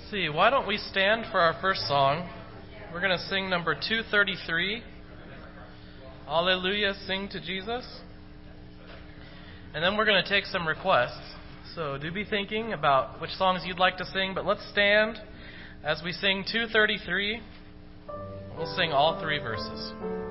See, why don't we stand for our first song? We're going to sing number 233, Alleluia, Sing to Jesus. And then we're going to take some requests. So do be thinking about which songs you'd like to sing, but let's stand as we sing 233. We'll sing all three verses.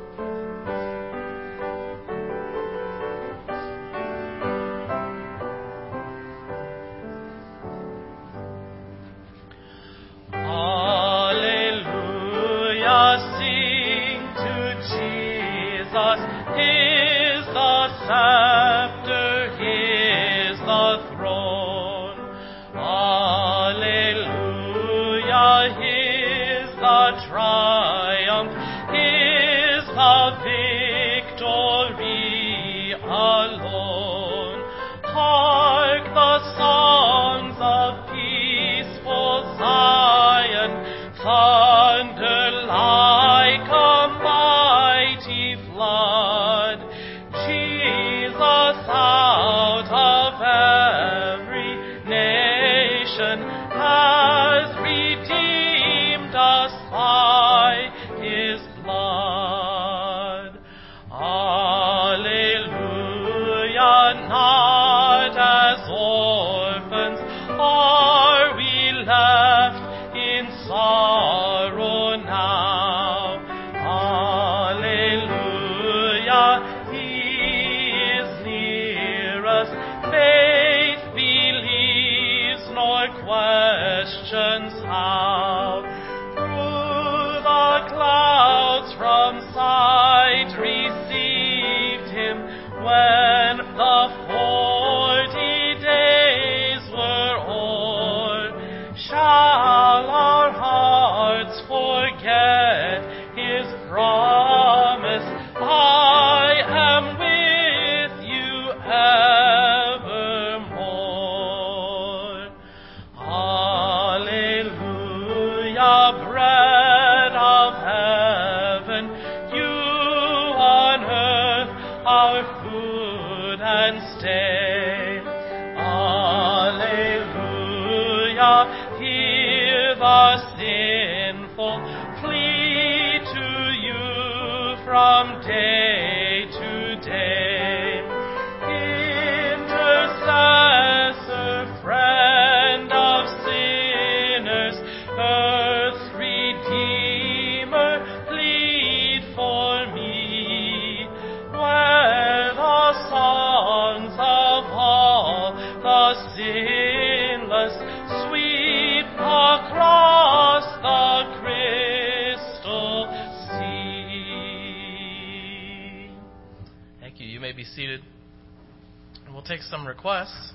Some requests.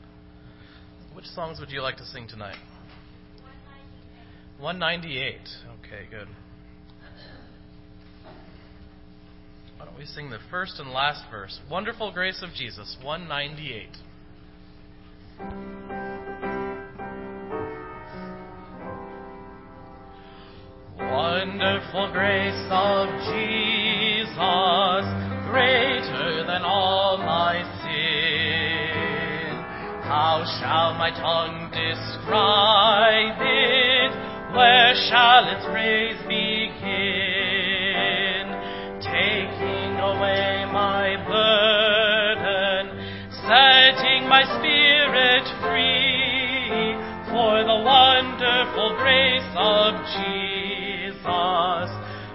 Which songs would you like to sing tonight? 198. Okay, good. Why don't we sing the first and last verse? Wonderful Grace of Jesus, 198. Wonderful grace of Jesus, greater than all my sin. How shall my tongue describe it? Where shall its praise begin? Taking away my burden, setting my spirit free, for the wonderful grace of Jesus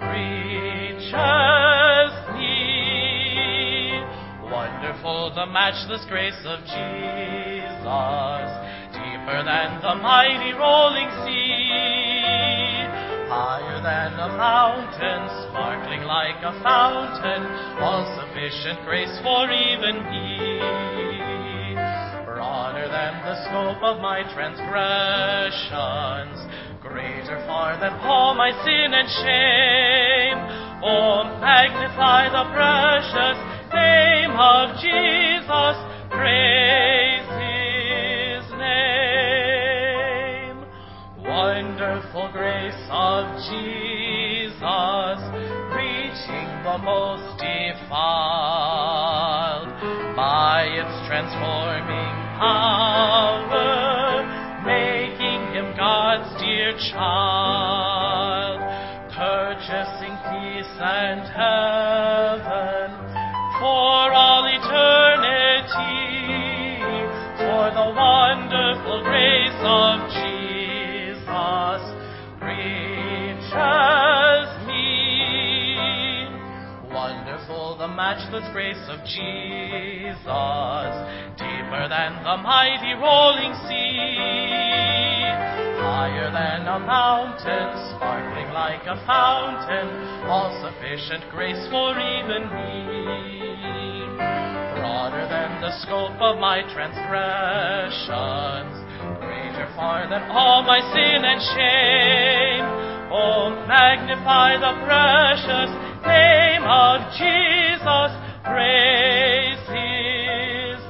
reaches me. Wonderful the matchless grace of Jesus, deeper than the mighty rolling sea, higher than a mountain, sparkling like a fountain, all sufficient grace for even me. Broader than the scope of my transgressions, greater far than all my sin and shame. Oh, magnify the precious name of Jesus, praise His name. Wonderful grace of Jesus, reaching the most defiled, by its transforming power, making Him God's child, purchasing peace and heaven for all eternity, for the wonderful grace of Jesus reaches me. Wonderful the matchless grace of Jesus, deeper than the mighty rolling sea, higher than a mountain, sparkling like a fountain, all sufficient grace for even me. Broader than the scope of my transgressions, greater far than all my sin and shame. Oh, magnify the precious name of Jesus, praise his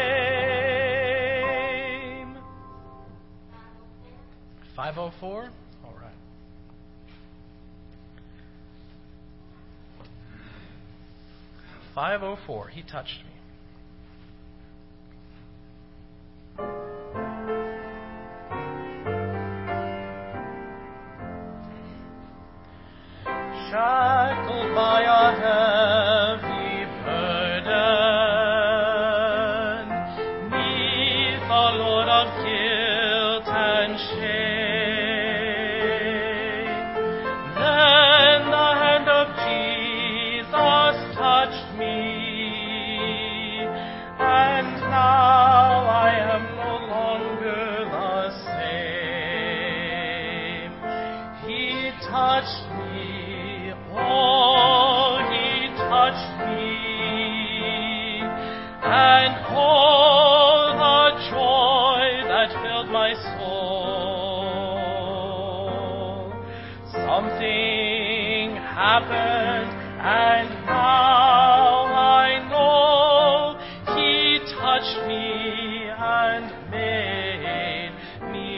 name. 504? All right. "504, he touched me." Shackled by a heavy burden, 'neath a load of guilt and shame, then the hand of Jesus touched me, and now I am no longer the same. He touched me. Oh, he touched me, and oh, the joy that filled my soul. Something happened, and now I know he touched me and made me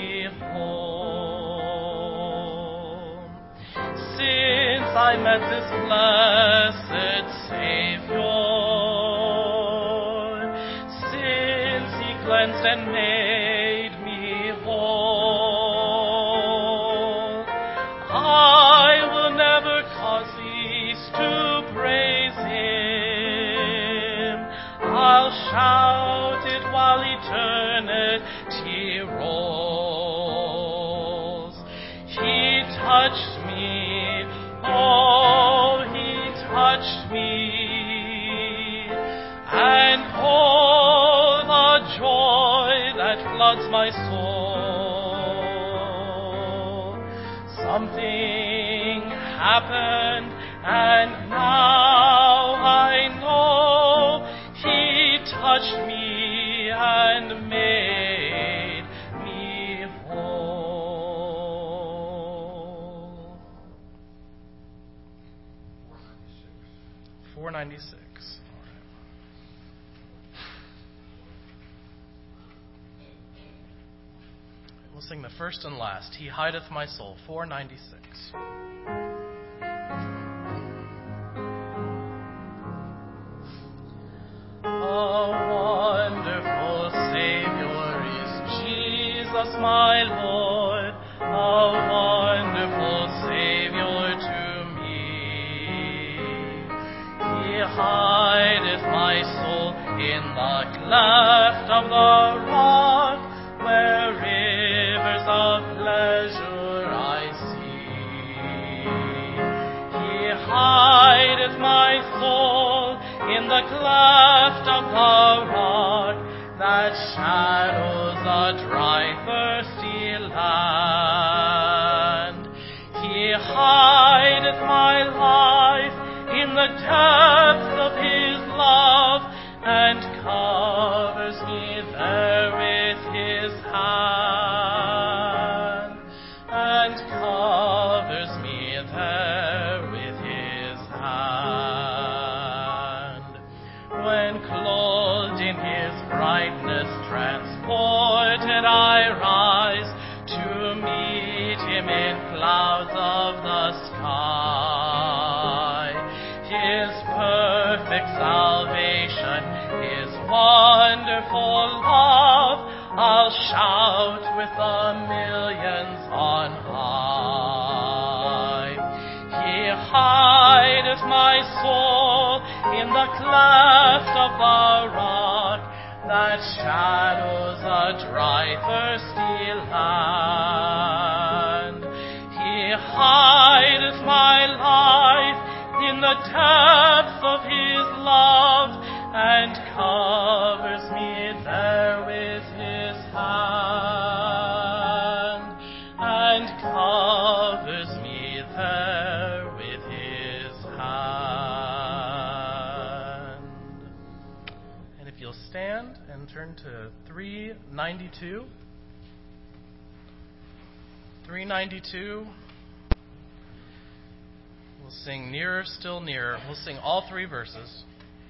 whole. Since I met this blessed Savior, since he cleansed and made me whole, I will never cause cease to praise him. I'll shout it while eternity rolls. He touched me. Oh, he touched me, and oh, the joy that floods my soul. Something happened, and now I know he touched me and made me whole. 496. All right. We'll sing the first and last. "He hideth my soul." 496. A wonderful Savior is Jesus, my Lord. A wonderful Savior to me. He hideth my soul in the cleft of the rock, where rivers of pleasure I see. He hideth my soul in the cleft of the rock, that shadows a dry, thirsty land. He hideth my life in the depths of his love, and covers me there with his hand, and covers me there with his hand. When clothed in his brightness transported, I rise to meet him in clouds of the sky. His perfect salvation, his wonderful love, I'll shout with the millions on high. left of the rock that shadows a dry, thirsty land. He hideth my life in the depths of his love and covers me there with his hand, and covers me there with his hand. And if you'll stand and turn to 392. 392. We'll sing Nearer, Still Nearer. We'll sing all three verses.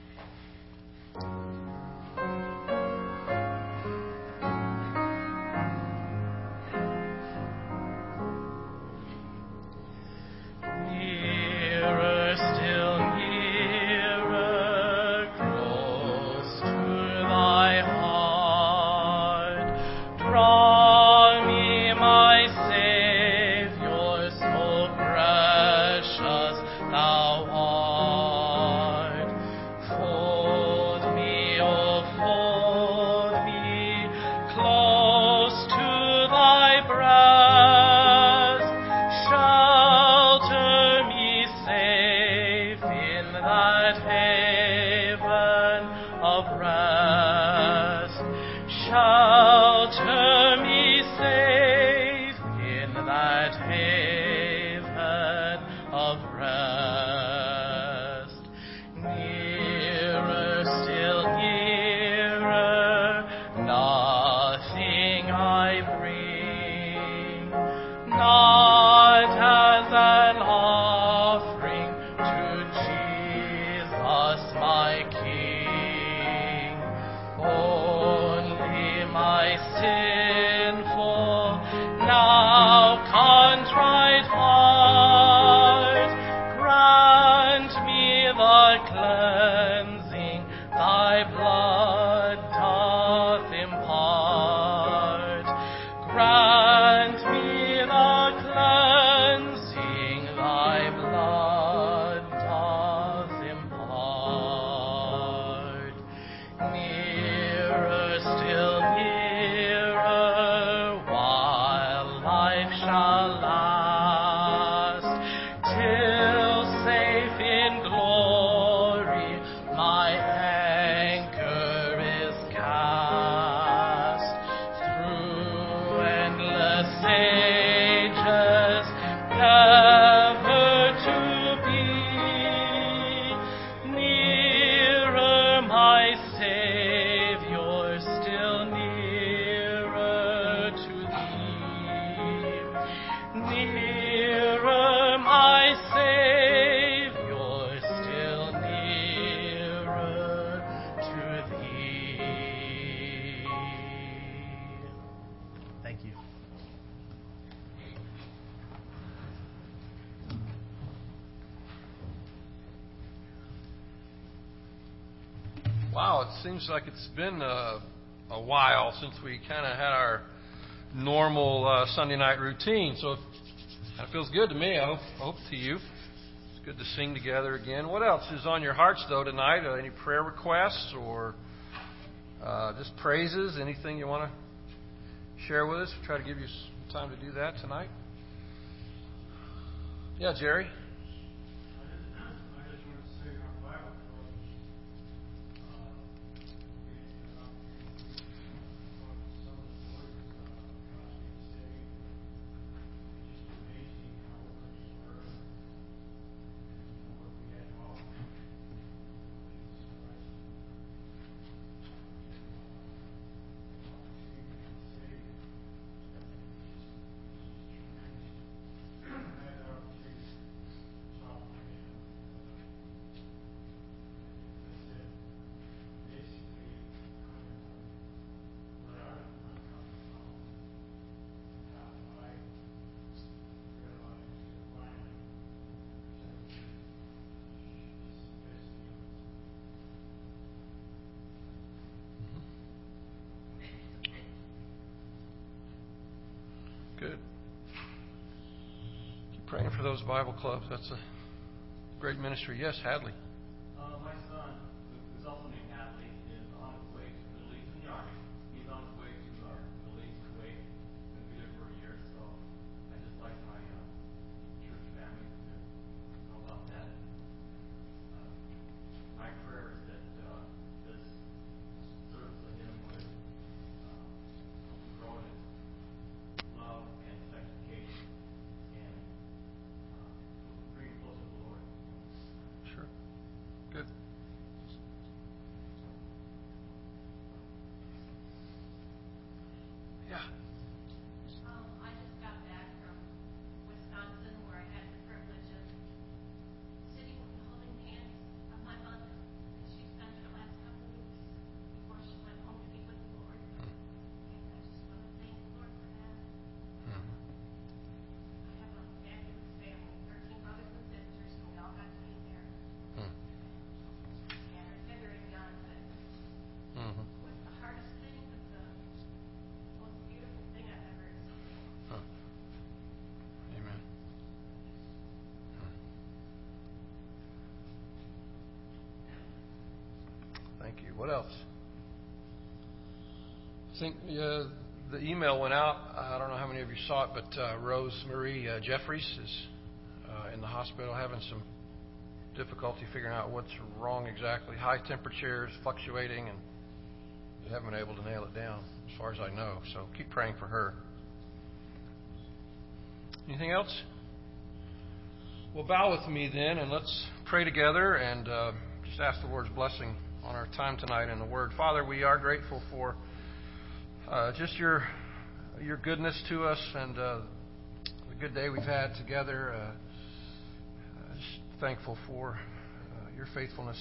Wow, it seems like it's been a while since we kind of had our normal Sunday night routine. So that feels good to me. I hope to you. It's good to sing together again. What else is on your hearts, though, tonight? Any prayer requests or just praises? Anything you want to share with us? We'll try to give you some time to do that tonight. Yeah, Jerry? Good. Keep praying for those Bible clubs. That's a great ministry. Yes, Hadley. My son, who Yeah. I just got back from Wisconsin, where I had the privilege of sitting and holding hands of my mother as she spent her last couple of weeks before she went home to be with the Lord. And I just want to thank the Lord for that. I have a fabulous family, 13 brothers and sisters, and we all got to meet there. And I said very young that it was the hardest thing, but the most beautiful thing I've ever experienced. Amen. Thank you. What else? I think the email went out. I don't know how many of you saw it, but Rose Marie Jeffries is in the hospital having some difficulty figuring out what's wrong exactly. High temperatures, fluctuating, and they haven't been able to nail it down as far as I know. So keep praying for her. Anything else? Well, bow with me then, and let's pray together and just ask the Lord's blessing on our time tonight in the Word. Father, we are grateful for just your goodness to us and the good day we've had together. Just thankful for your faithfulness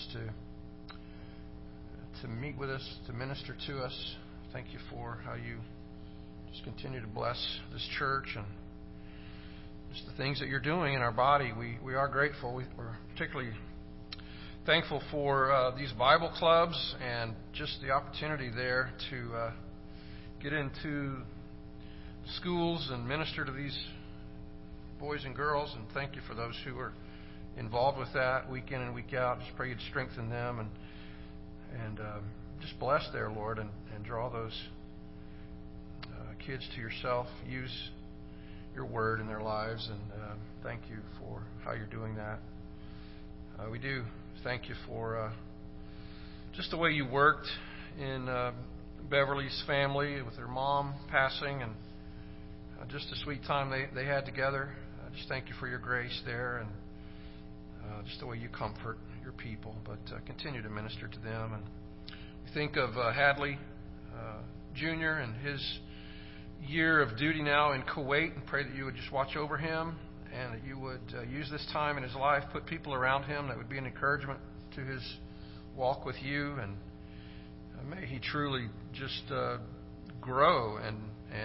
to meet with us, to minister to us. Thank you for how you just continue to bless this church and just the things that you're doing in our body. We are grateful. We're particularly thankful for these Bible clubs and just the opportunity there to get into schools and minister to these boys and girls. And thank you for those who are involved with that week in and week out. Just pray you'd strengthen them and just bless there, Lord, and draw those kids to yourself. Use your word in their lives, and thank you for how you're doing that. We do thank you for just the way you worked in Beverly's family with her mom passing, and just the sweet time they had together. Just thank you for your grace there, and just the way you comfort your people, but continue to minister to them. And we think of Hadley Jr. and his year of duty now in Kuwait, and pray that you would just watch over him and that you would use this time in his life, put people around him that would be an encouragement to his walk with you, and may he truly just grow and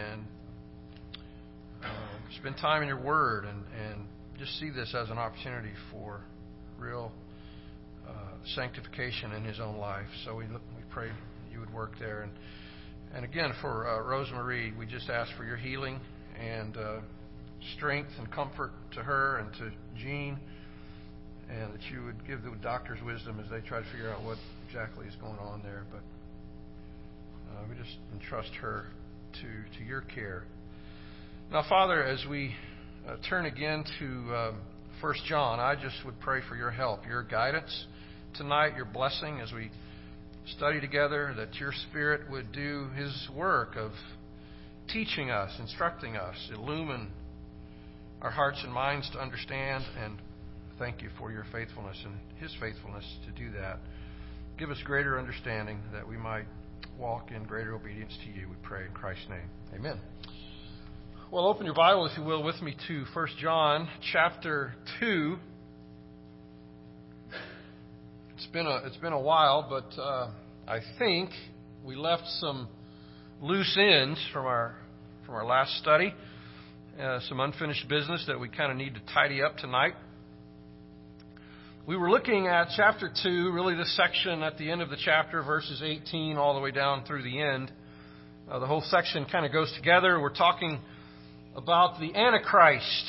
spend time in your word and just see this as an opportunity for real sanctification in his own life. So we pray you would work there. And again, for Rose Marie, we just ask for your healing and strength and comfort to her and to Jean, and that you would give the doctors wisdom as they try to figure out what exactly is going on there. But we just entrust her to your care. Now, Father, as we turn again to 1 John, I just would pray for your help, your guidance tonight, your blessing as we study together, that your Spirit would do His work of teaching us, instructing us, illumine our hearts and minds to understand, and thank you for your faithfulness and His faithfulness to do that. Give us greater understanding that we might walk in greater obedience to you, we pray in Christ's name. Amen. Well, open your Bible, if you will, with me to 1 John chapter 2. It's been a while, but I think we left some loose ends from our last study, some unfinished business that we kind of need to tidy up tonight. We were looking at chapter 2, really this section at the end of the chapter, verses 18 all the way down through the end. The whole section kind of goes together. We're talking about the Antichrist,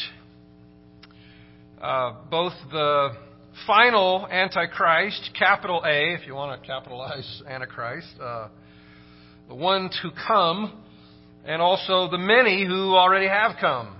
both the final Antichrist, capital A, if you want to capitalize Antichrist, the one to come, and also the many who already have come.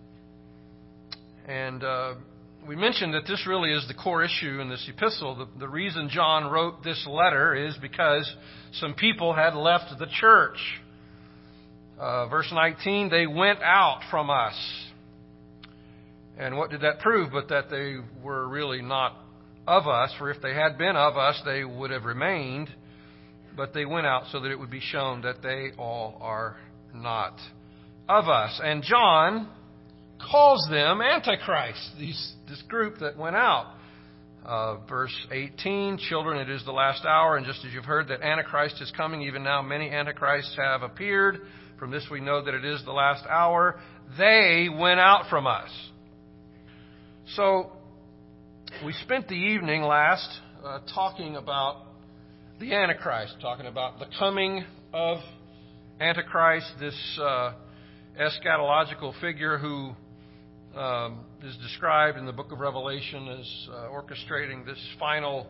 And we mentioned that this really is the core issue in this epistle. The reason John wrote this letter is because some people had left the church. Verse 19, they went out from us. And what did that prove? But that they were really not of us. For if they had been of us, they would have remained. But they went out so that it would be shown that they all are not of us. And John calls them Antichrist, this group that went out. Verse 18, children, it is the last hour, and just as you've heard that Antichrist is coming, even now many Antichrists have appeared. From this we know that it is the last hour. They went out from us. So, we spent the evening last talking about the Antichrist, talking about the coming of Antichrist, this eschatological figure who is described in the book of Revelation as orchestrating this final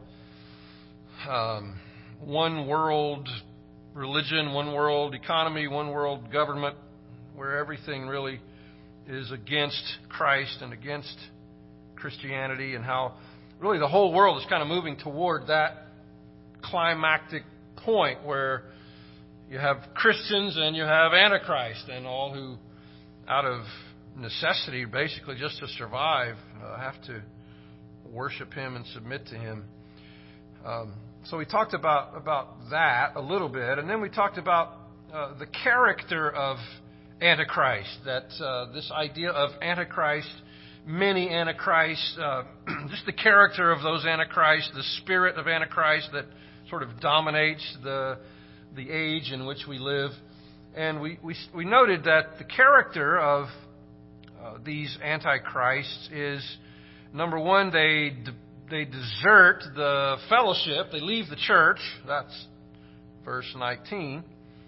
one world religion, one world economy, one world government, where everything really is against Christ and against Christianity, and how really the whole world is kind of moving toward that climactic point where you have Christians and you have Antichrist, and all who, out of necessity, basically just to survive, have to worship him and submit to him. So we talked about that a little bit, and then we talked about the character of Antichrist, that this idea of Antichrist, many Antichrists, just the character of those Antichrists, the spirit of Antichrist that sort of dominates the age in which we live. And we noted that the character of these Antichrists is, number one, they desert the fellowship. They leave the church. That's verse 19.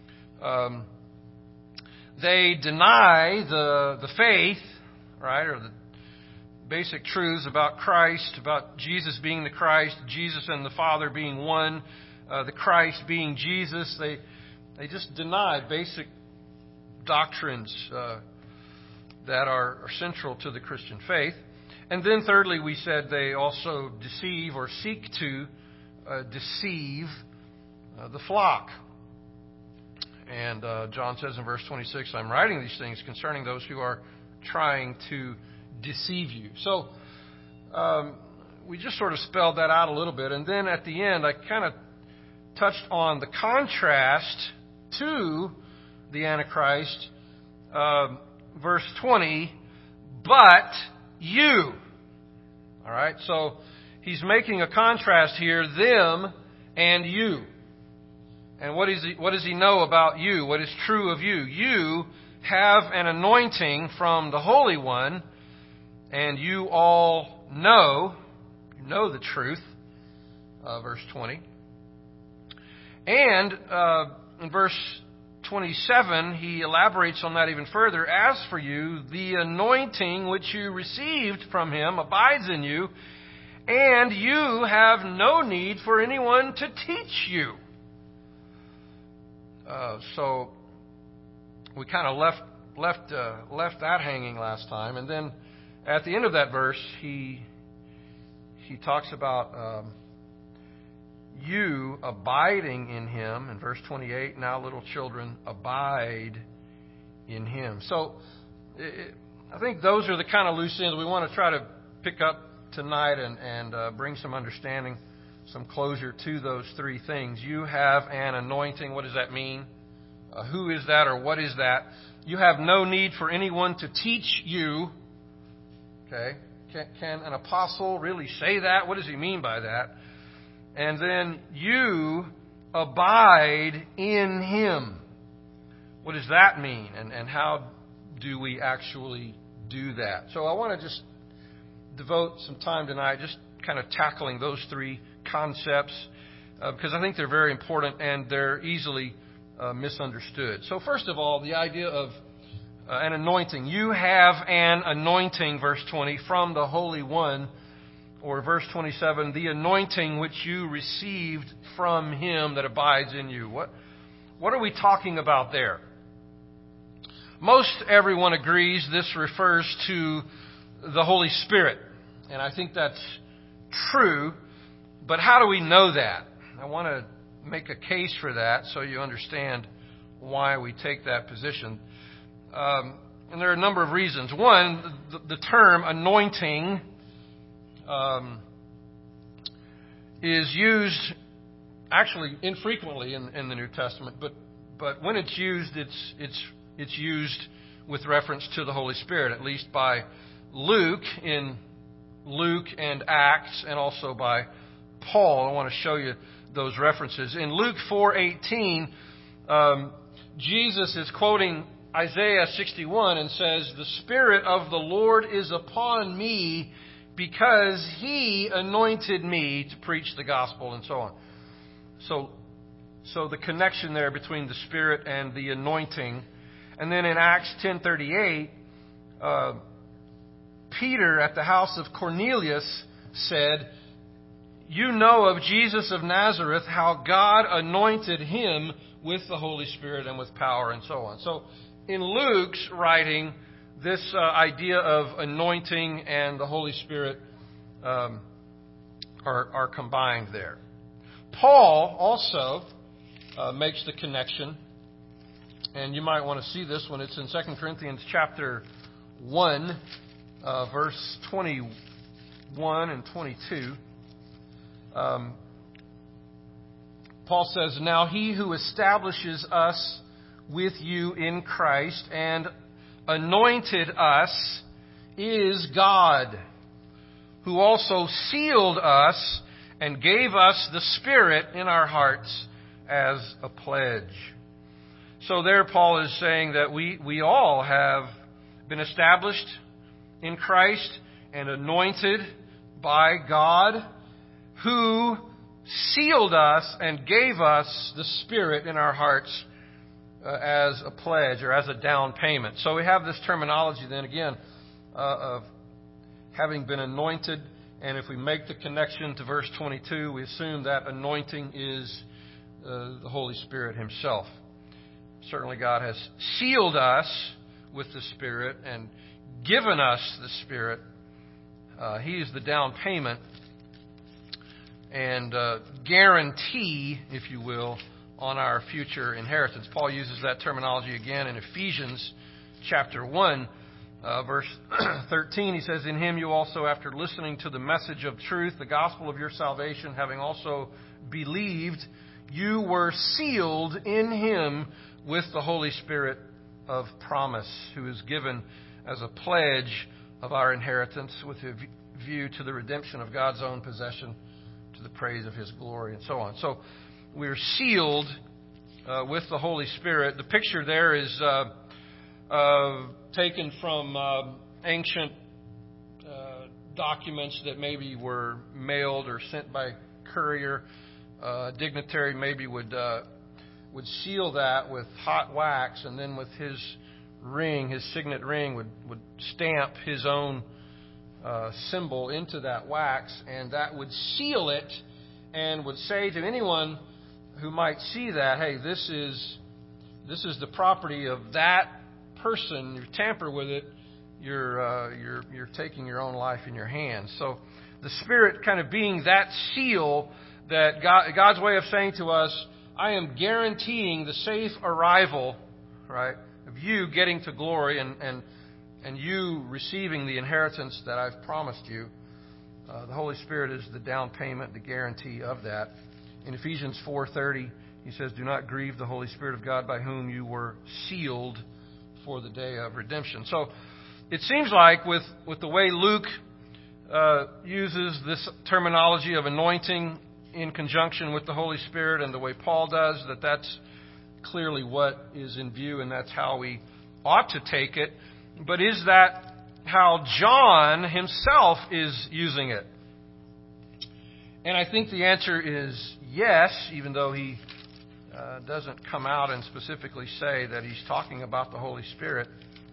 They deny the faith, right, or the basic truths about Christ, about Jesus being the Christ, Jesus and the Father being one, the Christ being Jesus. They just deny basic doctrines that are central to the Christian faith. And then thirdly, we said they also deceive or seek to deceive the flock. And John says in verse 26, I'm writing these things concerning those who are trying to deceive you. So we just sort of spelled that out a little bit. And then at the end, I kind of touched on the contrast to the Antichrist. Verse 20, but you. All right, so he's making a contrast here, them and you. And what does he know about you? What is true of you? You have an anointing from the Holy One, and you all know the truth. Verse 20. And in verse 27, he elaborates on that even further. As for you, the anointing which you received from him abides in you, and you have no need for anyone to teach you. So we kind of left that hanging last time, and then at the end of that verse, he talks about you abiding in him. In verse 28, now little children, abide in him. So I think those are the kind of loose ends we want to try to pick up tonight and bring some understanding, some closure to those three things. You have an anointing. What does that mean? Who is that, or what is that? You have no need for anyone to teach you. Okay? Can an apostle really say that? What does he mean by that? And then you abide in him. What does that mean? And how do we actually do that? So I want to just devote some time tonight just kind of tackling those three concepts because I think they're very important and they're easily misunderstood. So first of all, the idea of an anointing. You have an anointing, verse 20, from the Holy One. Or verse 27, the anointing which you received from him that abides in you. What are we talking about there? Most everyone agrees this refers to the Holy Spirit. And I think that's true. But how do we know that? I want to make a case for that so you understand why we take that position. And there are a number of reasons. One, the term anointing is used actually infrequently in the New Testament, but when it's used, it's it's used with reference to the Holy Spirit, at least by Luke in Luke and Acts, and also by Paul. I want to show you those references. In Luke 4:18, Jesus is quoting Isaiah 61 and says, "The Spirit of the Lord is upon me because He anointed me to preach the gospel," and so on. So the connection there between the Spirit and the anointing. And then in Acts 10:38, Peter at the house of Cornelius said, "You know of Jesus of Nazareth, how God anointed him with the Holy Spirit and with power," and so on. So in Luke's writing, this idea of anointing and the Holy Spirit are combined there. Paul also makes the connection, and you might want to see this when it's in 2 Corinthians chapter 1, verse 21 and 22. Paul says, "Now he who establishes us with you in Christ and anointed us is God, who also sealed us and gave us the Spirit in our hearts as a pledge." So there Paul is saying that we all have been established in Christ and anointed by God, who sealed us and gave us the Spirit in our hearts as a pledge or as a down payment. So we have this terminology then again of having been anointed, and if we make the connection to verse 22, we assume that anointing is the Holy Spirit Himself. Certainly God has sealed us with the Spirit and given us the Spirit. He is the down payment and guarantee, if you will, on our future inheritance. Paul uses that terminology again in Ephesians chapter 1, verse 13. He says, "In Him you also, after listening to the message of truth, the gospel of your salvation, having also believed, you were sealed in Him with the Holy Spirit of promise, who is given as a pledge of our inheritance with a view to the redemption of God's own possession, to the praise of His glory," and so on. So we're sealed with the Holy Spirit. The picture there is taken from ancient documents that maybe were mailed or sent by courier. A dignitary maybe would seal that with hot wax, and then with his ring, his signet ring, would stamp his own symbol into that wax, and that would seal it and would say to anyone who might see that, "Hey, this is the property of that person. You tamper with it, you're taking your own life in your hands." So the Spirit kind of being that seal, that God's way of saying to us, "I am guaranteeing the safe arrival, right, of you getting to glory and you receiving the inheritance that I've promised you." The Holy Spirit is the down payment, the guarantee of that. In Ephesians 4:30, he says, "Do not grieve the Holy Spirit of God, by whom you were sealed for the day of redemption." So it seems like with the way Luke uses this terminology of anointing in conjunction with the Holy Spirit, and the way Paul does, that's clearly what is in view, and that's how we ought to take it. But is that how John himself is using it? And I think the answer is yes, even though he doesn't come out and specifically say that he's talking about the Holy Spirit.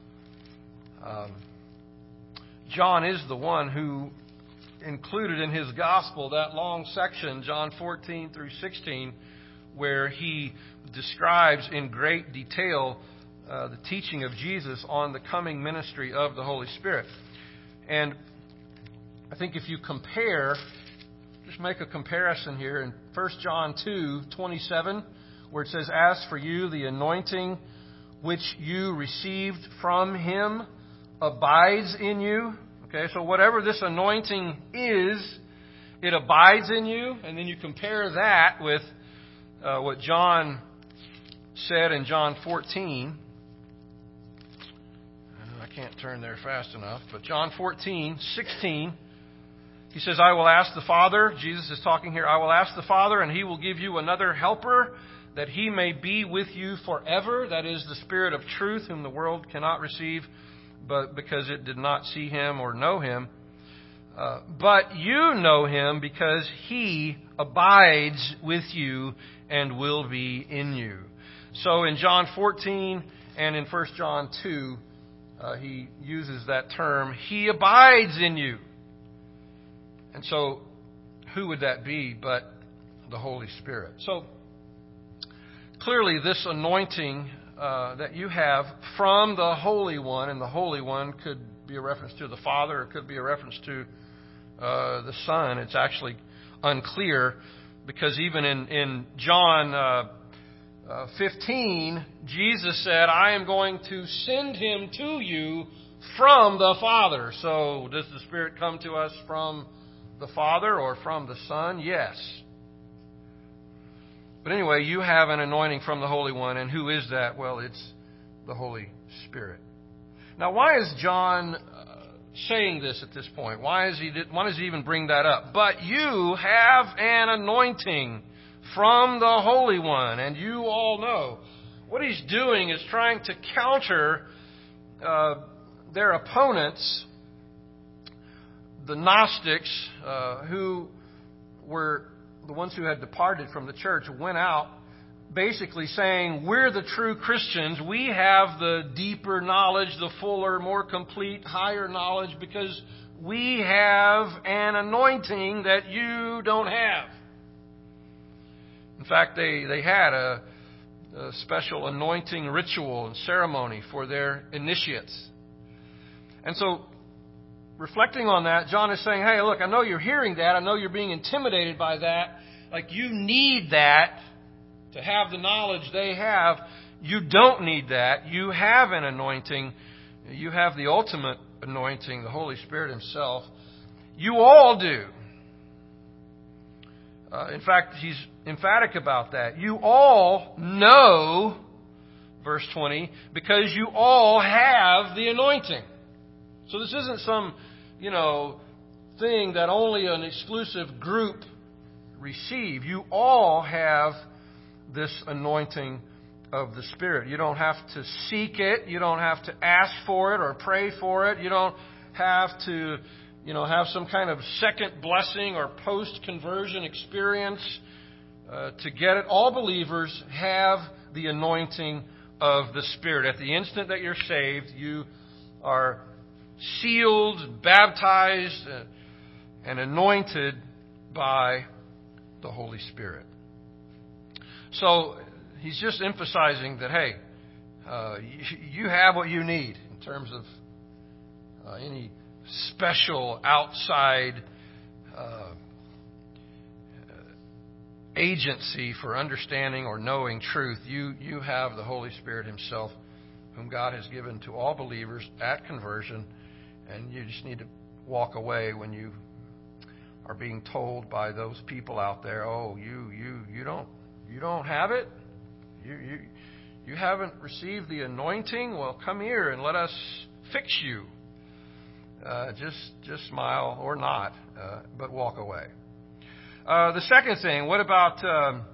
John is the one who included in his gospel that long section, John 14 through 16, where he describes in great detail the teaching of Jesus on the coming ministry of the Holy Spirit. And I think if you compare, just make a comparison here in 1 John 2:27, where it says, "As for you, the anointing which you received from Him abides in you." Okay, so whatever this anointing is, it abides in you. And then you compare that with what John said in John 14. can't turn there fast enough. But John 14:16, he says, I will ask the Father, Jesus is talking here, I will ask the Father, and He will give you another helper, that He may be with you forever. That is the Spirit of truth, whom the world cannot receive, but because it did not see Him or know Him. But you know Him, because He abides with you and will be in you. So in John 14 and in 1 John 2, he uses that term, He abides in you. And so, who would that be but the Holy Spirit? So, clearly this anointing that you have from the Holy One, and the Holy One could be a reference to the Father, or it could be a reference to the Son. It's actually unclear, because even in John 15, Jesus said, I am going to send Him to you from the Father. So, does the Spirit come to us from the Father or from the Son? Yes. But anyway, you have an anointing from the Holy One, and who is that? Well, it's the Holy Spirit. Now, why is John saying this at this point? Why does he even bring that up? But you have an anointing from the Holy One, and you all know. What he's doing is trying to counter their opponents, the Gnostics, who were the ones who had departed from the church, went out basically saying, we're the true Christians. We have the deeper knowledge, the fuller, more complete, higher knowledge, because we have an anointing that you don't have. In fact, they had a special anointing ritual and ceremony for their initiates. And so, reflecting on that, John is saying, hey, look, I know you're hearing that. I know you're being intimidated by that. Like, you need that to have the knowledge they have. You don't need that. You have an anointing. You have the ultimate anointing, the Holy Spirit Himself. You all do. In fact, he's emphatic about that. You all know, verse 20, because you all have the anointing. So this isn't some, thing that only an exclusive group receive. You all have this anointing of the Spirit. You don't have to seek it. You don't have to ask for it or pray for it. You don't have to have some kind of second blessing or post-conversion experience to get it. All believers have the anointing of the Spirit. At the instant that you're saved, you are sealed, baptized, and anointed by the Holy Spirit. So, he's just emphasizing that, hey, you have what you need in terms of any special outside agency for understanding or knowing truth. You have the Holy Spirit Himself, whom God has given to all believers at conversion, and you just need to walk away when you are being told by those people out there, oh, you don't have it? You haven't received the anointing? Well, come here and let us fix you. Just smile or not, but walk away. The second thing, what about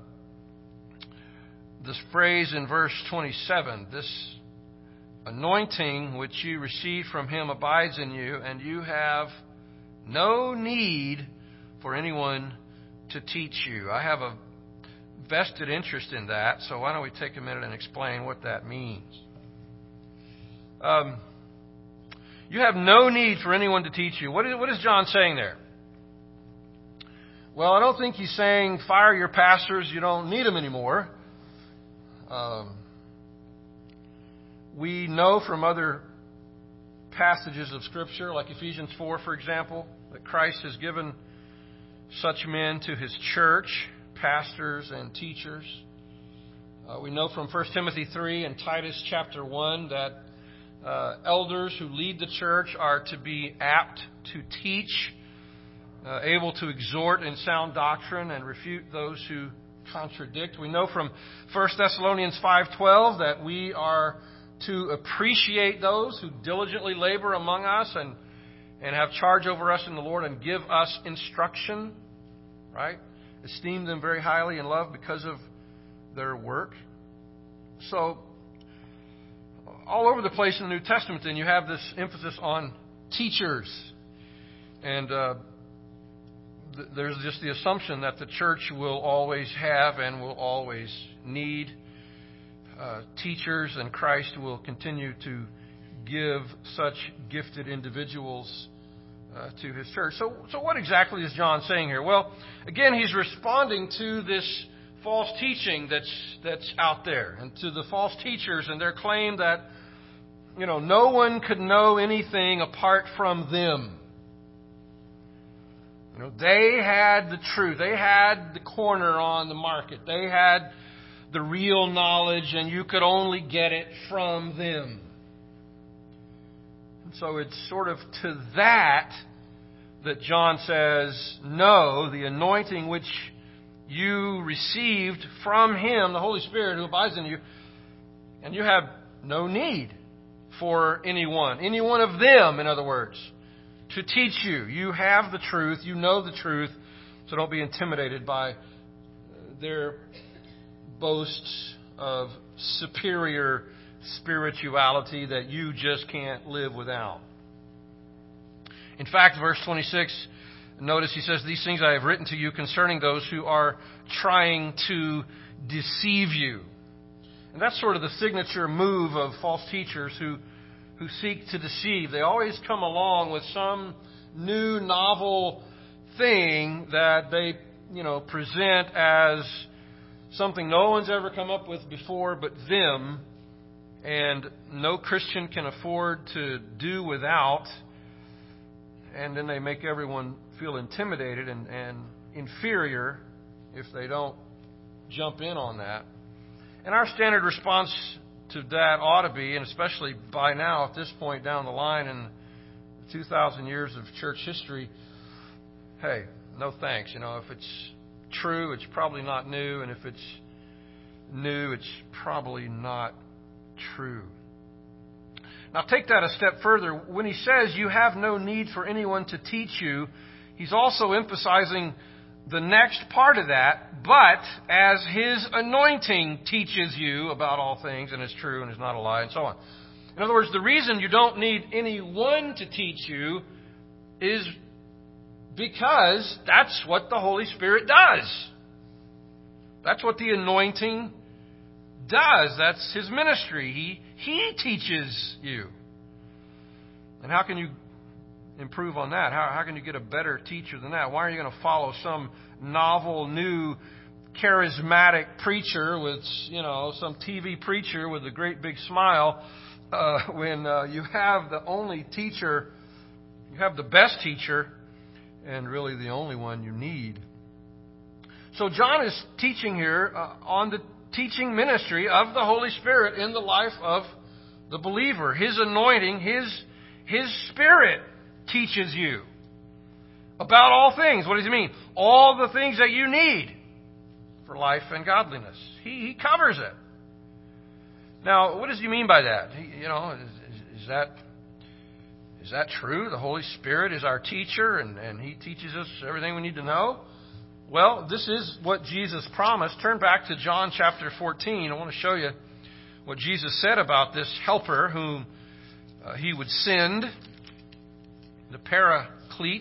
this phrase in verse 27? This anointing which you receive from Him abides in you, and you have no need for anyone to teach you. I have a vested interest in that, so why don't we take a minute and explain what that means. You have no need for anyone to teach you. What is John saying there? Well, I don't think he's saying fire your pastors, you don't need them anymore. We know from other passages of Scripture, like Ephesians 4, for example, that Christ has given such men to His church, pastors and teachers. We know from 1 Timothy 3 and Titus chapter 1 that elders who lead the church are to be apt to teach, able to exhort in sound doctrine and refute those who contradict. We know from 1 Thessalonians 5:12 that we are to appreciate those who diligently labor among us and have charge over us in the Lord and give us instruction, right? Esteem them very highly and love because of their work. So, all over the place in the New Testament, then, you have this emphasis on teachers. And there's just the assumption that the church will always have and will always need teachers, and Christ will continue to give such gifted individuals to His church. So what exactly is John saying here? Well, again, he's responding to this false teaching that's out there, and to the false teachers and their claim that, no one could know anything apart from them. They had the truth. They had the corner on the market. They had the real knowledge, and you could only get it from them. And so it's sort of to that John says, no, the anointing which you received from Him, the Holy Spirit who abides in you, and you have no need for any one of them, in other words, to teach you. You have the truth. You know the truth. So don't be intimidated by their boasts of superior spirituality that you just can't live without. In fact, verse 26, notice he says, "These things I have written to you concerning those who are trying to deceive you." And that's sort of the signature move of false teachers who seek to deceive. They always come along with some new, novel thing that they, present as something no one's ever come up with before but them, and no Christian can afford to do without. And then they make everyone feel intimidated and inferior if they don't jump in on that. And our standard response to that ought to be, and especially by now at this point down the line in 2,000 years of church history, hey, no thanks. If it's true, it's probably not new, and if it's new, it's probably not true. Now take that a step further. When he says you have no need for anyone to teach you, he's also emphasizing the next part of that, but as His anointing teaches you about all things and is true and is not a lie and so on. In other words, the reason you don't need anyone to teach you is because that's what the Holy Spirit does. That's what the anointing does. That's His ministry. He teaches you. And how can you improve on that? How can you get a better teacher than that? Why are you going to follow some novel, new, charismatic preacher with, some TV preacher with a great big smile when you have the only teacher, you have the best teacher, and really the only one you need? So John is teaching here on the teaching ministry of the Holy Spirit in the life of the believer. His anointing, His Spirit teaches you about all things. What does he mean? All the things that you need for life and godliness. He covers it. Now, what does he mean by that? Is that true? The Holy Spirit is our teacher and He teaches us everything we need to know? Well, this is what Jesus promised. Turn back to John chapter 14. I want to show you what Jesus said about this helper whom He would send, the Paraclete.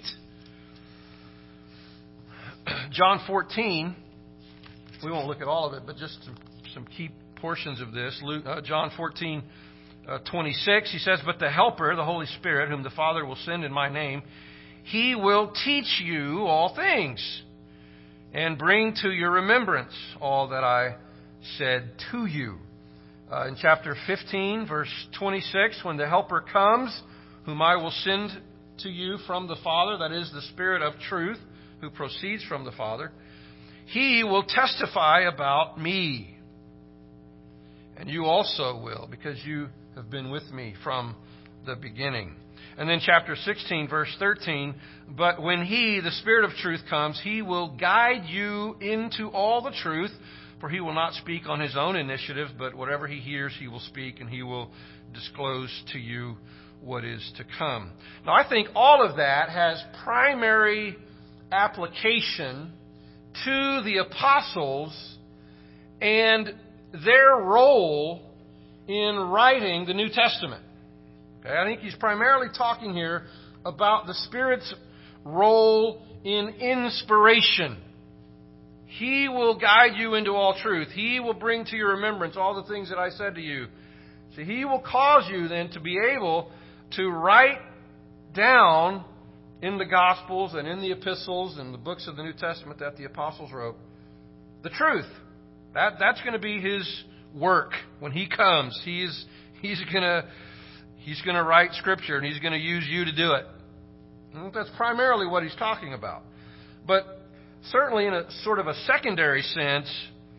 John 14, we won't look at all of it, but just some key portions of this. John 14, 26, He says, "But the Helper, the Holy Spirit, whom the Father will send in my name, He will teach you all things and bring to your remembrance all that I said to you." In chapter 15, verse 26, "When the Helper comes, whom I will send to you from the Father, that is the Spirit of truth, who proceeds from the Father, He will testify about me. And you also will, because you have been with me from the beginning." And then chapter 16, verse 13, "But when He, the Spirit of truth, comes, He will guide you into all the truth, For he will not speak on his own initiative, but whatever he hears, he will speak, and he will disclose to you what is to come. Now, I think all of that has primary application to the apostles and their role in writing the New Testament. Okay, I think he's primarily talking here about the Spirit's role in inspiration. He will guide you into all truth. He will bring to your remembrance all the things that I said to you. So he will cause you then to be able to write down in the Gospels and in the epistles and the books of the New Testament that the apostles wrote the truth. That's going to be his work when he comes. He's going to write Scripture, and he's going to use you to do it. I think that's primarily what he's talking about. But certainly in a sort of a secondary sense,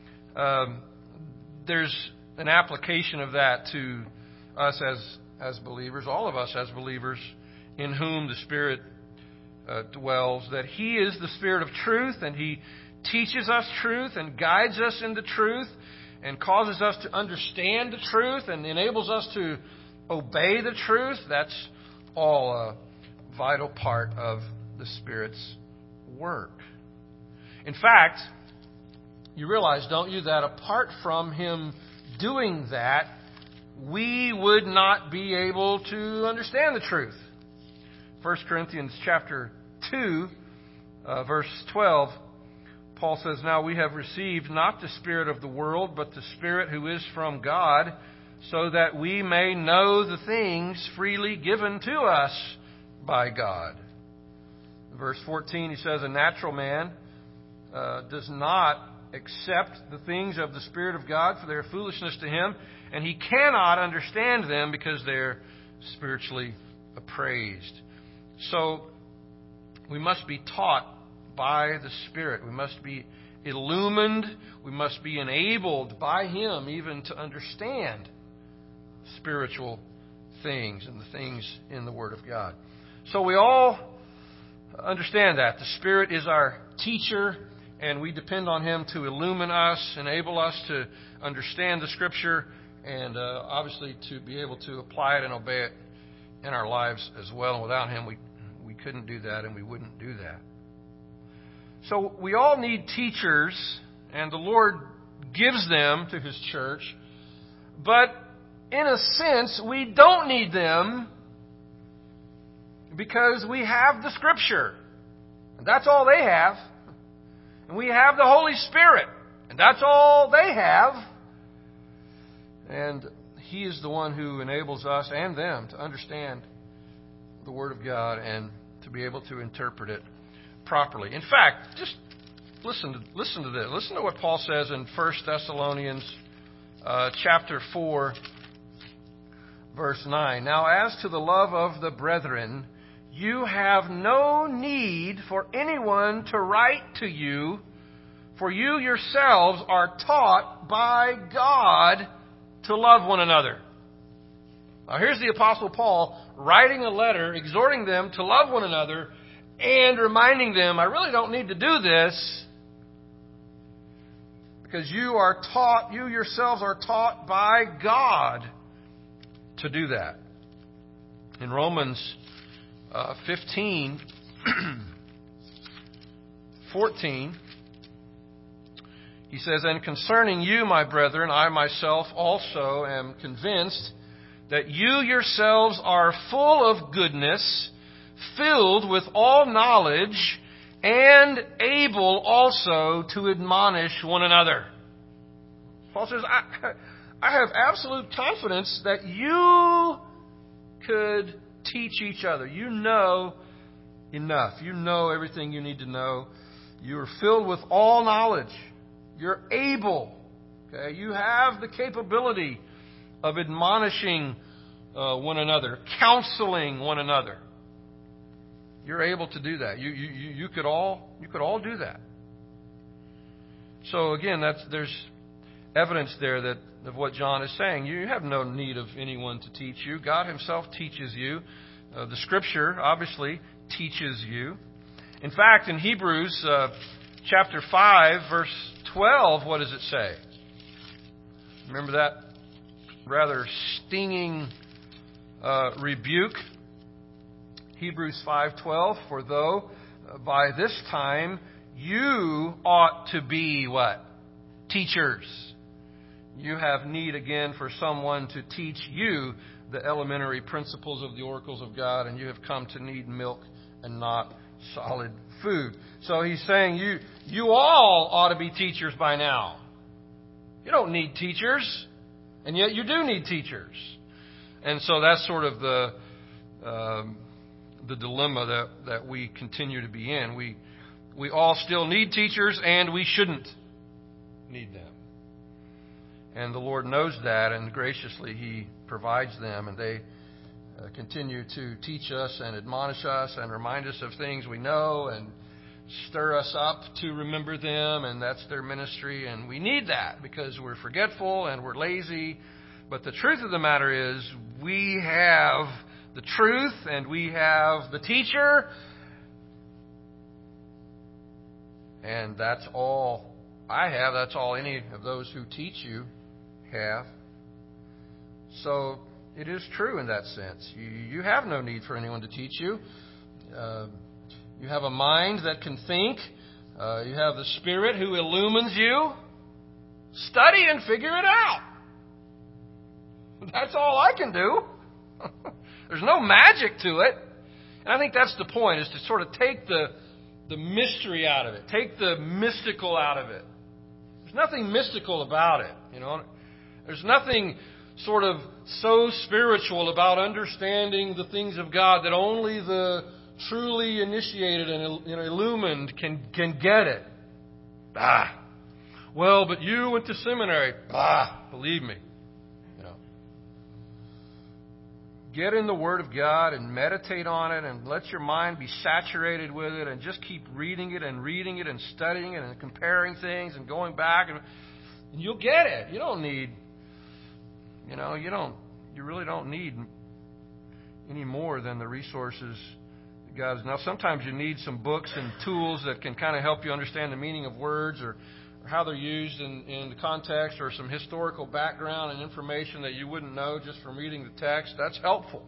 there's an application of that to us as believers, all of us as believers, in whom the Spirit dwells, that he is the Spirit of truth, and he teaches us truth and guides us into truth and causes us to understand the truth and enables us to obey the truth. That's all a vital part of the Spirit's work. In fact, you realize, don't you, that apart from him doing that, we would not be able to understand the truth. 1 Corinthians chapter 2, verse 12, Paul says, "Now we have received not the spirit of the world, but the Spirit who is from God, so that we may know the things freely given to us by God." Verse 14, he says, "A natural man does not accept the things of the Spirit of God, for they are foolishness to him, and he cannot understand them because they're spiritually appraised." So we must be taught by the Spirit. We must be illumined. We must be enabled by him even to understand spiritual things and the things in the Word of God. So we all understand that. The Spirit is our teacher, and we depend on him to illumine us, enable us to understand the Scripture, and obviously to be able to apply it and obey it in our lives as well. And without him, we couldn't do that, and we wouldn't do that. So we all need teachers, and the Lord gives them to his church. But in a sense, we don't need them because we have the Scripture. And that's all they have. And we have the Holy Spirit. And that's all they have. And he is the one who enables us and them to understand the Word of God and to be able to interpret it properly. In fact, just listen to this. Listen to what Paul says in 1 Thessalonians chapter 4, verse 9. "Now as to the love of the brethren, you have no need for anyone to write to you, for you yourselves are taught by God to love one another." Now here's the Apostle Paul writing a letter, exhorting them to love one another, and reminding them, I really don't need to do this, because you yourselves are taught by God to do that. In Romans 15, 14, he says, "And concerning you, my brethren, I myself also am convinced that you yourselves are full of goodness, filled with all knowledge, and able also to admonish one another." Paul says, I have absolute confidence that you could teach each other. You know enough. You know everything you need to know. You are filled with all knowledge. You're able. Okay? You have the capability of admonishing one another, counseling one another. You're able to do that. You could all do that. So again, there's evidence there of what John is saying. You have no need of anyone to teach you. God himself teaches you. The Scripture obviously teaches you. In fact, in Hebrews chapter 5, verse 12, what does it say? Remember that rather stinging rebuke? Hebrews 5:12, for though by this time you ought to be what? Teachers. You have need again for someone to teach you the elementary principles of the oracles of God, and you have come to need milk and not solid food. So he's saying you all ought to be teachers by now. You don't need teachers, and yet you do need teachers. And so that's sort of the dilemma that we continue to be in. We all still need teachers, and we shouldn't need them. And the Lord knows that, and graciously He provides them, and they continue to teach us and admonish us and remind us of things we know and stir us up to remember them, and that's their ministry. And we need that because we're forgetful and we're lazy. But the truth of the matter is we have the truth and we have the teacher, and that's all I have. That's all any of those who teach you have. So it is true in that sense. You have no need for anyone to teach you. You have a mind that can think. You have the Spirit who illumines you. Study and figure it out. That's all I can do. There's no magic to it. And I think that's the point, is to sort of take the mystery out of it. Take the mystical out of it. There's nothing mystical about it, you know. There's nothing sort of so spiritual about understanding the things of God that only the truly initiated and illumined can get it. Well, but you went to seminary. Believe me. You know. Get in the Word of God and meditate on it and let your mind be saturated with it and just keep reading it and studying it and comparing things and going back and you'll get it. You don't need, you really don't need any more than the resources that God has. Now, sometimes you need some books and tools that can kind of help you understand the meaning of words or how they're used in the context, or some historical background and information that you wouldn't know just from reading the text. That's helpful.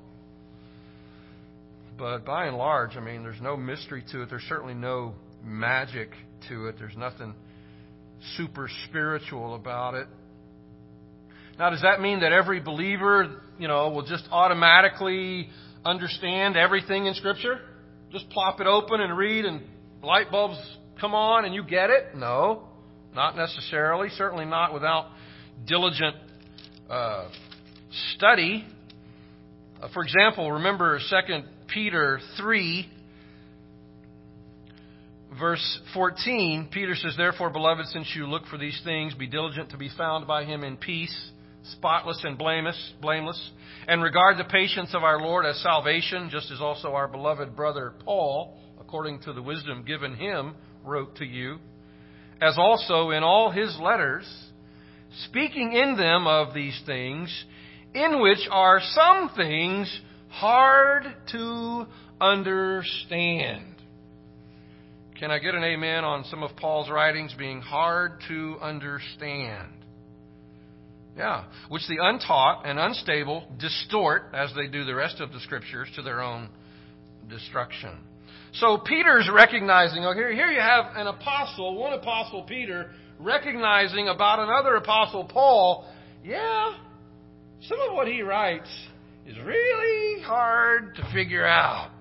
But by and large, there's no mystery to it. There's certainly no magic to it. There's nothing super spiritual about it. Now, does that mean that every believer, will just automatically understand everything in Scripture? Just plop it open and read and light bulbs come on and you get it? No, not necessarily. Certainly not without diligent study. For example, remember 2 Peter 3, verse 14. Peter says, therefore, beloved, since you look for these things, be diligent to be found by Him in peace, spotless and blameless, and regard the patience of our Lord as salvation, just as also our beloved brother Paul, according to the wisdom given him, wrote to you, as also in all his letters, speaking in them of these things, in which are some things hard to understand. Can I get an amen on some of Paul's writings being hard to understand? Yeah, which the untaught and unstable distort, as they do the rest of the Scriptures, to their own destruction. So Peter's recognizing, here you have an apostle, one apostle Peter, recognizing about another apostle Paul, some of what he writes is really hard to figure out.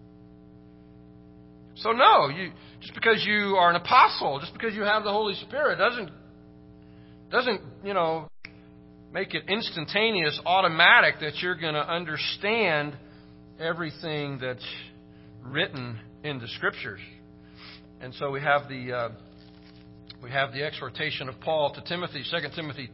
So no, just because you are an apostle, just because you have the Holy Spirit doesn't make it instantaneous, automatic that you're going to understand everything that's written in the Scriptures. And so we have the exhortation of Paul to Timothy, 2 Timothy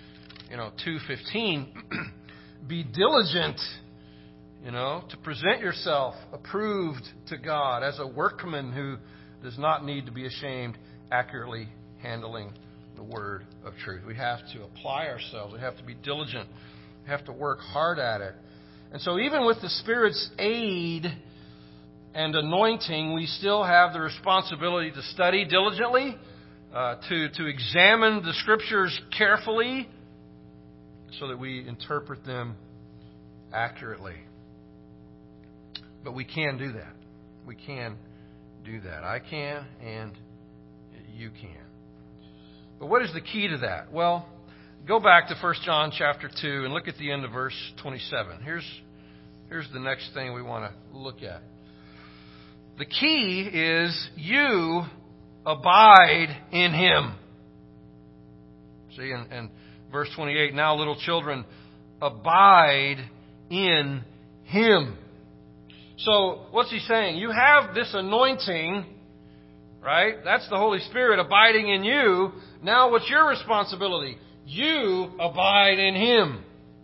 2:15. Be diligent, to present yourself approved to God as a workman who does not need to be ashamed, accurately handling the word of truth. We have to apply ourselves. We have to be diligent. We have to work hard at it. And so even with the Spirit's aid and anointing, we still have the responsibility to study diligently, to examine the Scriptures carefully so that we interpret them accurately. But we can do that. We can do that. I can, and you can. But what is the key to that? Well, go back to 1 John chapter 2 and look at the end of verse 27. Here's the next thing we want to look at. The key is you abide in Him. See, and verse 28, now little children, abide in Him. So, what's he saying? You have this anointing, right? That's the Holy Spirit abiding in you. Now, what's your responsibility? You abide in Him.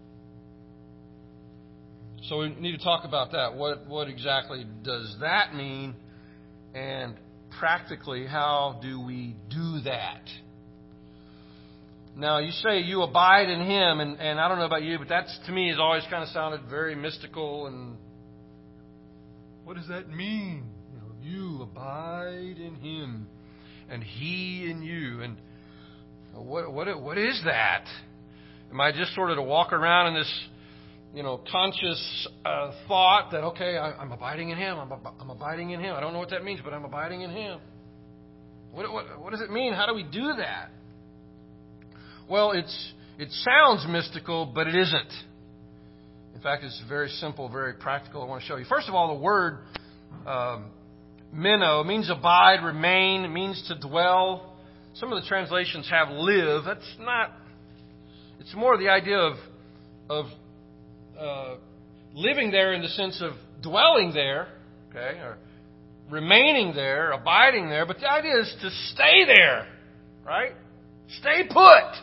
So we need to talk about that. What exactly does that mean? And practically, how do we do that? Now, you say you abide in Him, and I don't know about you, but that's, to me, has always kind of sounded very mystical. And what does that mean? You abide in Him, and He in you. And what is that? Am I just sort of to walk around in this, conscious thought that, okay, I'm abiding in Him. I'm abiding in Him. I don't know what that means, but I'm abiding in Him. What does it mean? How do we do that? Well, it sounds mystical, but it isn't. In fact, it's very simple, very practical. I want to show you. First of all, the word meno means abide, remain. It means to dwell. Some of the translations have live. That's not. It's more the idea of living there in the sense of dwelling there, okay, or remaining there, abiding there. But the idea is to stay there, right? Stay put,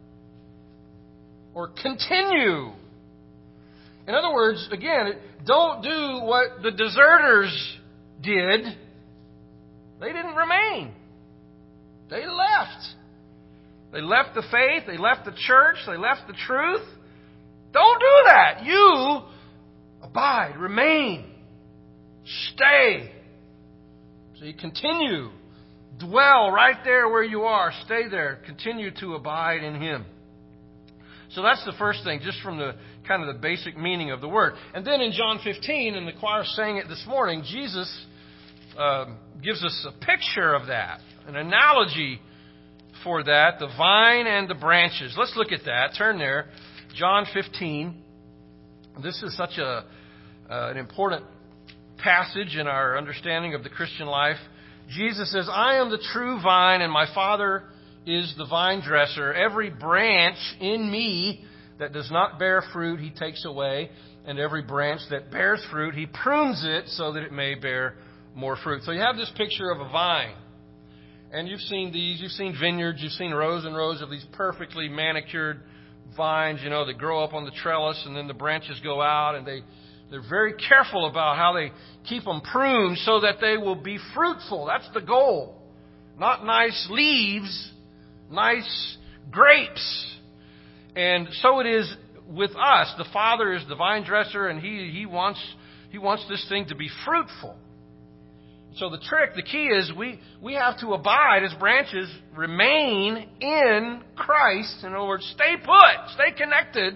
or continue. In other words, again, don't do what the deserters did. They didn't remain. They left. They left the faith. They left the church. They left the truth. Don't do that. You abide, remain, stay. So you continue. Dwell right there where you are. Stay there. Continue to abide in Him. So that's the first thing, just from the kind of the basic meaning of the word. And then in John 15, and the choir sang it this morning, Jesus gives us a picture of that, an analogy for that, the vine and the branches. Let's look at that. Turn there. John 15. This is such an important passage in our understanding of the Christian life. Jesus says, I am the true vine, and my Father is the vine dresser. Every branch in me that does not bear fruit, He takes away. And every branch that bears fruit, He prunes it so that it may bear more fruit. So you have this picture of a vine. And you've seen these. You've seen vineyards. You've seen rows and rows of these perfectly manicured vines, that grow up on the trellis, and then the branches go out, and they're very careful about how they keep them pruned so that they will be fruitful. That's the goal. Not nice leaves, nice grapes. And so it is with us. The Father is the vine dresser, and He wants this thing to be fruitful. So the trick, the key is we have to abide as branches, remain in Christ. In other words, stay put, stay connected.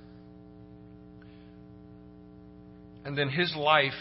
And then His life,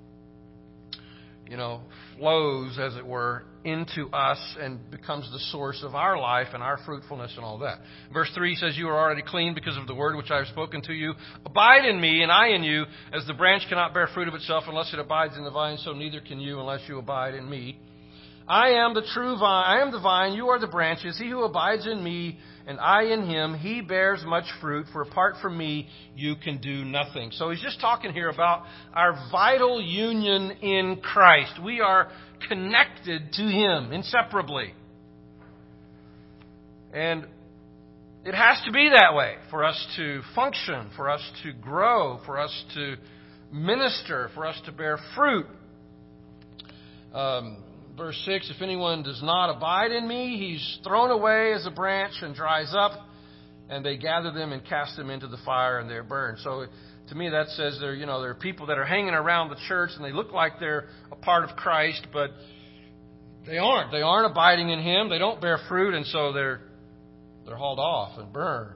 flows, as it were, into us and becomes the source of our life and our fruitfulness and all that. Verse 3 says, you are already clean because of the word which I have spoken to you. Abide in me and I in you, as the branch cannot bear fruit of itself unless it abides in the vine, so neither can you unless you abide in me. I am the true vine. I am the vine. You are the branches. He who abides in me and I in him, he bears much fruit. For apart from me, you can do nothing. So he's just talking here about our vital union in Christ. We are connected to Him inseparably. And it has to be that way for us to function, for us to grow, for us to minister, for us to bear fruit. Verse 6, if anyone does not abide in me, he's thrown away as a branch and dries up, and they gather them and cast them into the fire, and they're burned. So to me that says there are people that are hanging around the church, and they look like they're a part of Christ, but They aren't. They aren't abiding in Him. They don't bear fruit, and so they're hauled off and burned.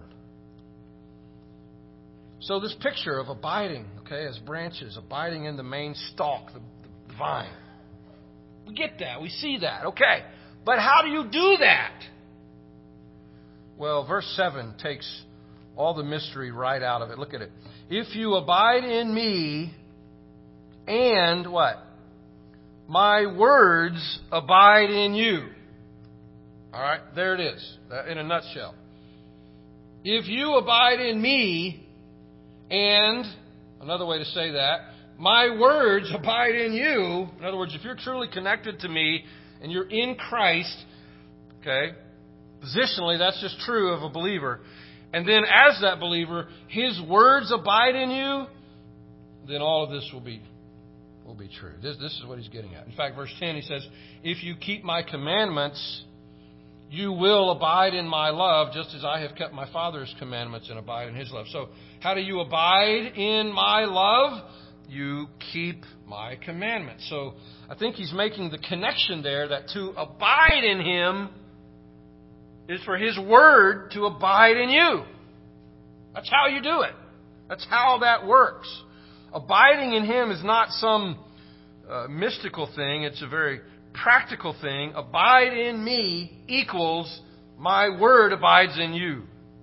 So this picture of abiding, okay, as branches, abiding in the main stalk, the vine. We get that. We see that. Okay. But how do you do that? Well, verse 7 takes all the mystery right out of it. Look at it. If you abide in me and what? My words abide in you. All right, there it is, in a nutshell. If you abide in me and, another way to say that, my words abide in you. In other words, if you're truly connected to me and you're in Christ, okay, positionally that's just true of a believer. And then as that believer, His words abide in you, then all of this will be true. This is what he's getting at. In fact, verse 10, he says, if you keep my commandments, you will abide in my love, just as I have kept my Father's commandments and abide in His love. So how do you abide in my love? You keep my commandments. So I think he's making the connection there that to abide in Him is for His Word to abide in you. That's how you do it. That's how that works. Abiding in Him is not some mystical thing. It's a very practical thing. Abide in me equals my Word abides in you.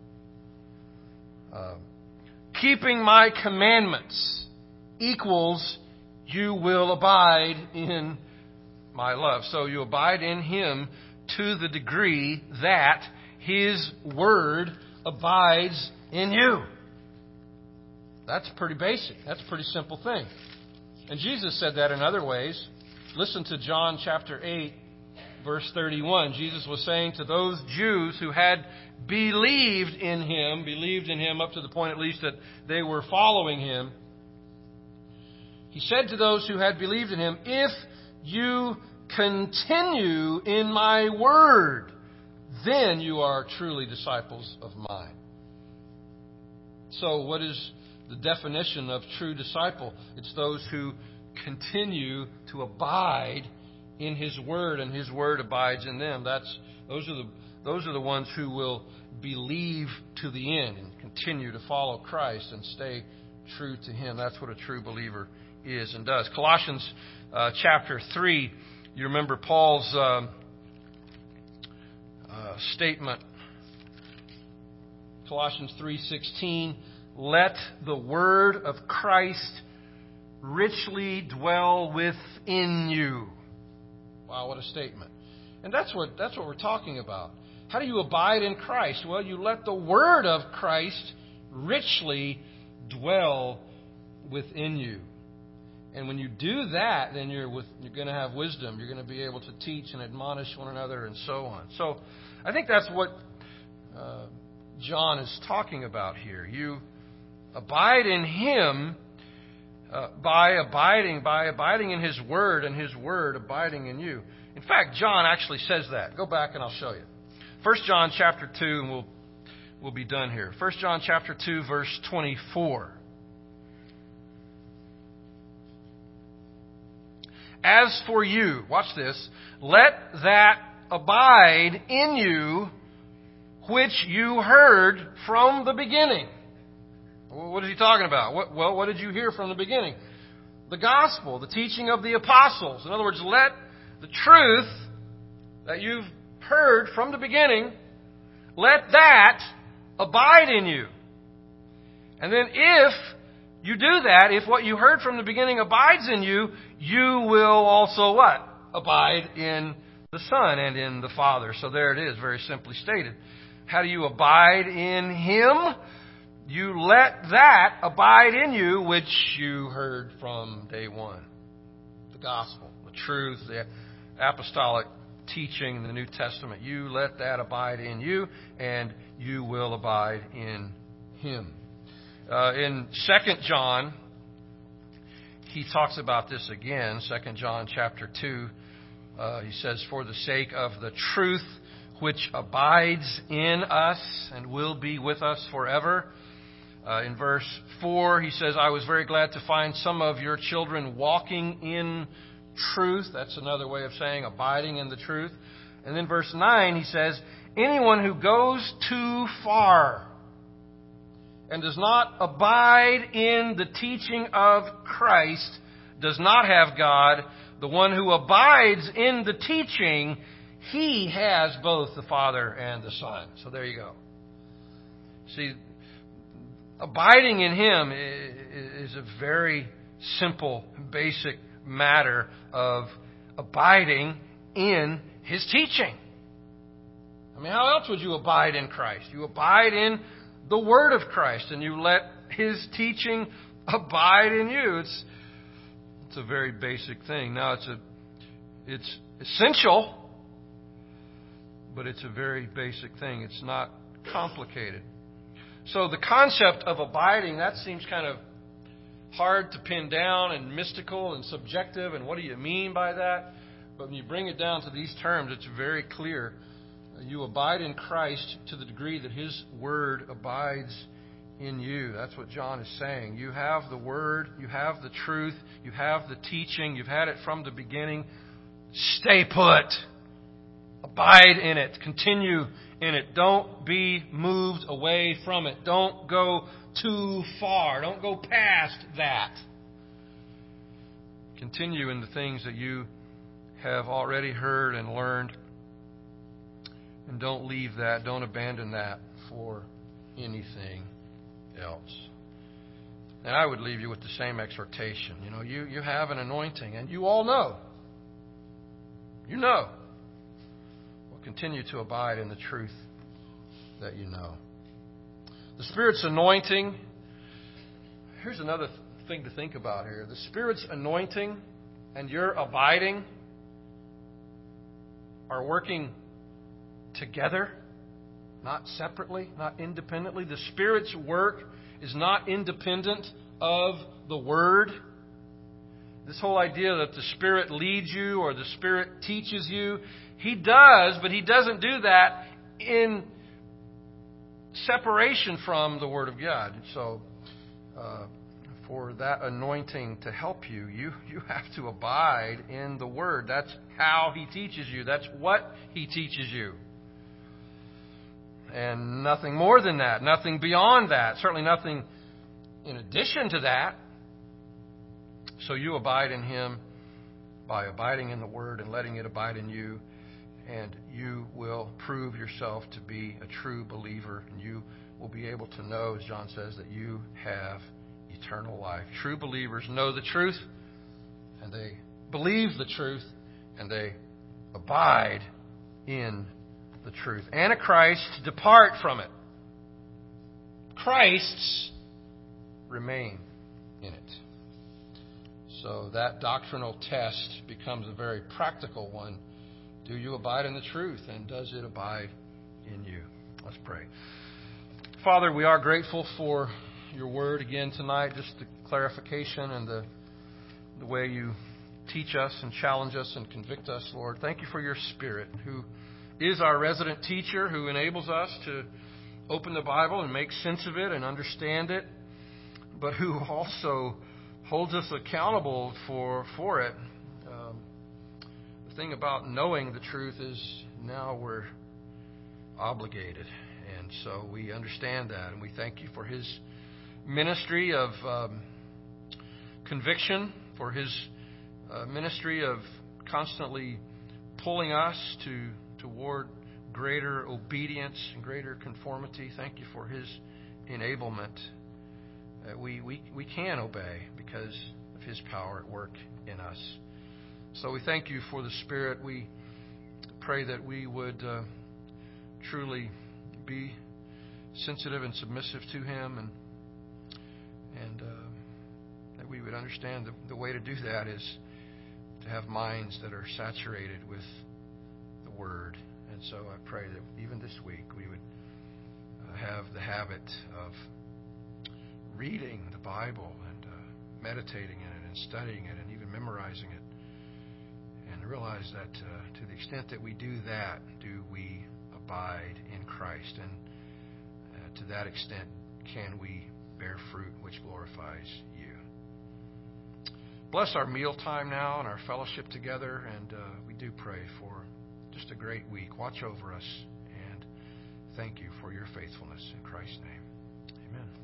Keeping my commandments equals you will abide in my love. So you abide in Him to the degree that His Word abides in you. That's pretty basic. That's a pretty simple thing. And Jesus said that in other ways. Listen to John chapter 8, verse 31. Jesus was saying to those Jews who had believed in Him up to the point at least that they were following Him. He said to those who had believed in Him, if you continue in my word, then you are truly disciples of mine. So what is the definition of true disciple? It's those who continue to abide in His Word, and His Word abides in them. Those are the ones who will believe to the end and continue to follow Christ and stay true to Him. That's what a true believer is and does. Colossians chapter 3, you remember Paul's statement. Colossians 3:16, let the word of Christ richly dwell within you. Wow, what a statement. And that's what we're talking about. How do you abide in Christ? Well, you let the word of Christ richly dwell within you. And when you do that, then you're going to have wisdom. You're going to be able to teach and admonish one another and so on. So I think that's what John is talking about here. You abide in Him by abiding in His Word, and His Word abiding in you. In fact, John actually says that. Go back and I'll show you. 1 John chapter 2, and we'll be done here. 1 John chapter 2, verse 24. As for you, watch this, let that abide in you which you heard from the beginning. What is he talking about? What did you hear from the beginning? The gospel, the teaching of the apostles. In other words, let the truth that you've heard from the beginning, let that abide in you. And then if you do that, if what you heard from the beginning abides in you, you will also what? Abide in the Son and in the Father. So there it is, very simply stated. How do you abide in Him? You let that abide in you which you heard from day one. The gospel, the truth, the apostolic teaching in the New Testament. You let that abide in you, and you will abide in Him. In 2 John, he talks about this again. 2 John chapter 2, he says, for the sake of the truth which abides in us and will be with us forever. In verse 4, he says, I was very glad to find some of your children walking in truth. That's another way of saying abiding in the truth. And then verse 9, he says, anyone who goes too far and does not abide in the teaching of Christ does not have God. The one who abides in the teaching, he has both the Father and the Son. So there you go. See, abiding in Him is a very simple, basic matter of abiding in His teaching. I mean, how else would you abide in Christ? You abide in the Word of Christ, and you let His teaching abide in you. It's a very basic thing. Now, it's essential, but it's a very basic thing. It's not complicated. So the concept of abiding, that seems kind of hard to pin down and mystical and subjective, and what do you mean by that? But when you bring it down to these terms, it's very clear. You abide in Christ to the degree that His Word abides in you. That's what John is saying. You have the Word, you have the truth, you have the teaching, you've had it from the beginning. Stay put. Abide in it. Continue in it. Don't be moved away from it. Don't go too far. Don't go past that. Continue in the things that you have already heard and learned. And don't leave that. Don't abandon that for anything else. And I would leave you with the same exhortation. You know, you have an anointing, and you all know. You know. Well, continue to abide in the truth that you know. The Spirit's anointing. Here's another thing to think about here. The Spirit's anointing and your abiding are working together, not separately, not independently. The Spirit's work is not independent of the Word. This whole idea that the Spirit leads you or the Spirit teaches you, He does, but He doesn't do that in separation from the Word of God. So, for that anointing to help you, you have to abide in the Word. That's how He teaches you. That's what He teaches you. And nothing more than that. Nothing beyond that. Certainly nothing in addition to that. So you abide in Him by abiding in the Word and letting it abide in you. And you will prove yourself to be a true believer. And you will be able to know, as John says, that you have eternal life. True believers know the truth, and they believe the truth, and they abide in the truth. Antichrists depart from it. Christs remain in it. So that doctrinal test becomes a very practical one. Do you abide in the truth, and does it abide in you? Let's pray. Father, we are grateful for your word again tonight, just the clarification and the way you teach us and challenge us and convict us, Lord. Thank you for your Spirit, who is our resident teacher, who enables us to open the Bible and make sense of it and understand it, but who also holds us accountable for it. The thing about knowing the truth is now we're obligated, and so we understand that, and we thank you for His ministry of conviction, for His ministry of constantly pulling us toward greater obedience and greater conformity. Thank you for His enablement. We can obey because of His power at work in us. So we thank you for the Spirit. We pray that we would truly be sensitive and submissive to Him, and that we would understand the way to do that is to have minds that are saturated with the Word. And so I pray that even this week we would have the habit of reading the Bible and meditating in it and studying it and even memorizing it, and realize that to the extent that we do that, do we abide in Christ, and to that extent can we bear fruit which glorifies you. bless our meal time now and our fellowship together. And we do pray for just a great week. Watch over us. And thank you for your faithfulness. In Christ's name, amen.